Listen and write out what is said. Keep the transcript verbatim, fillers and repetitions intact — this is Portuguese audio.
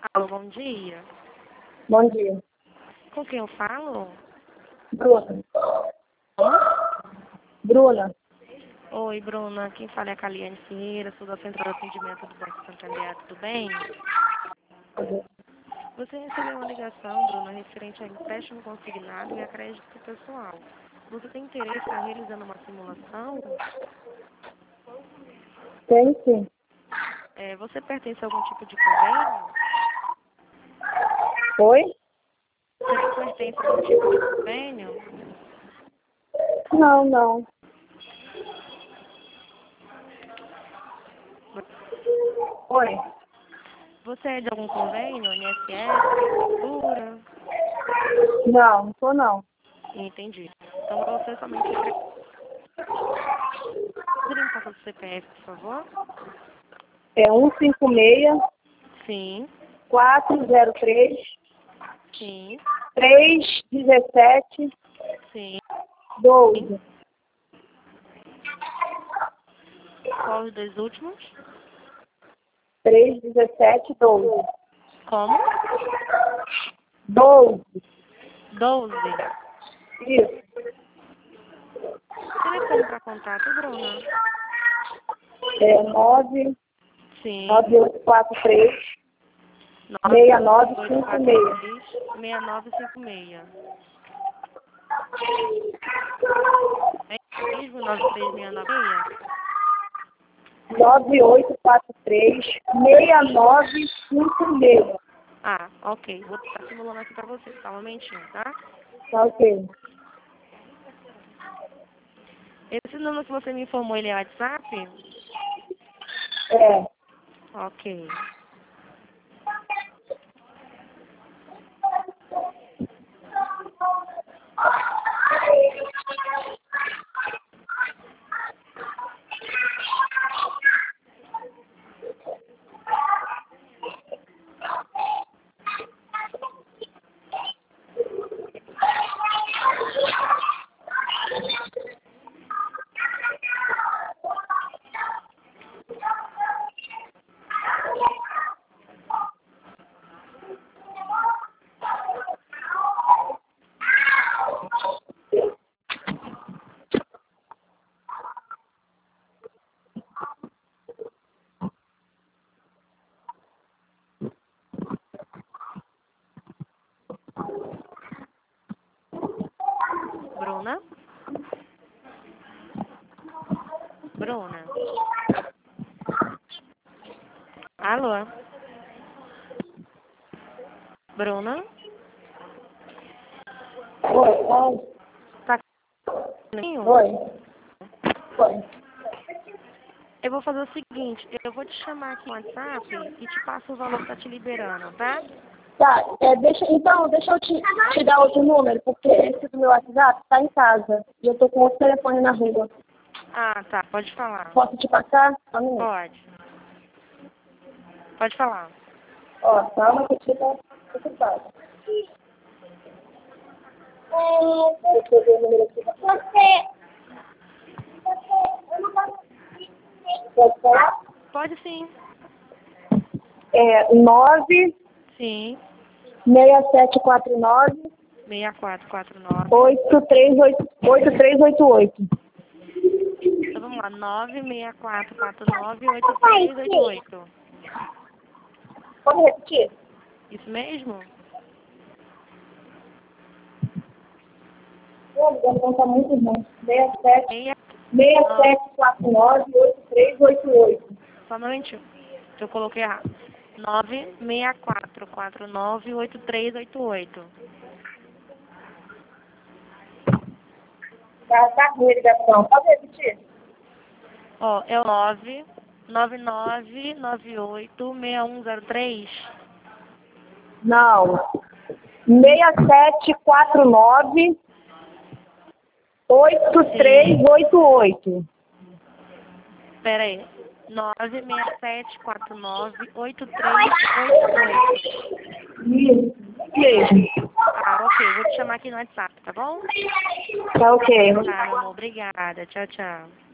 Alô, bom dia. Bom dia. Com quem eu falo? Bruna. Como? Bruna. Oi, Bruna. Quem fala é a Caliane Ferreira, sou da Central de Atendimento do Banco Santander. Tudo bem? Você recebeu uma ligação, Bruna, referente a empréstimo consignado e a crédito pessoal. Você tem interesse em estar realizando uma simulação? Tem sim. É, você pertence a algum tipo de convênio? Oi? Você pertence a algum tipo de convênio? Não, não. Oi? Você é de algum convênio? I N S S, Prefeitura? Não, não tô não. Entendi. Então, para você somente... Poderia me passar o C P F, por favor? É um cinco seis, Sim, quatro zero três, sim, três um sete, sim. doze. Qual os dois últimos? três um sete, doze. Como? doze. Doze. Isso. Telefone para contato, Bruna? É nove Sim. nove oito quatro três, nove seis nove oito cinco quatro seis. três, seis nove cinco seis. É mesmo nove três seis nove seis? nove oito quatro três, seis nove cinco seis. Ah, ok. Vou estar simulando aqui para você. Só um momentinho, tá? Tá ok. Esse número que você me informou, ele é WhatsApp? É. Ok. Bruna? Bruna? Alô? Bruna? Oi, oi. Tá aqui? Oi. Oi. Eu vou fazer o seguinte, eu vou te chamar aqui no WhatsApp e te passo o valor que tá te liberando, tá? Tá, é, deixa, então, deixa eu te, te dar outro número, porque esse do meu WhatsApp tá em casa. E eu tô com outro telefone na rua. Ah, tá, pode falar. Posso te passar? Só um minuto. Pode. Pode falar. Ó, calma que eu tô ocupado. Deixa eu ver o número aqui. Você. Pode falar? Pode sim. É nove Sim. seis sete quatro nove, seis quatro quatro nove. oito três oito oito. Então vamos lá, nove seis quatro quatro nove, oito três oito oito. Pode repetir? Isso mesmo? Pô, não tá muito bom. seis sete seis, seis sete quatro nove, oito três oito oito. só um momentinho, que eu coloquei errado. nove seis quatro quatro nove, oito três oito oito. Tá, tá com ligação. Pode repetir? Ó, é o nove nove nove nove oito seis um zero três. Não. seis sete quatro nove, oito três oito oito. Pera aí. nove seis sete quatro nove, oito três oito oito. Isso mesmo. Ah, ok. Vou te chamar aqui no WhatsApp, tá bom? Tá ok. Tá, meu amor. Obrigada. Tchau, tchau.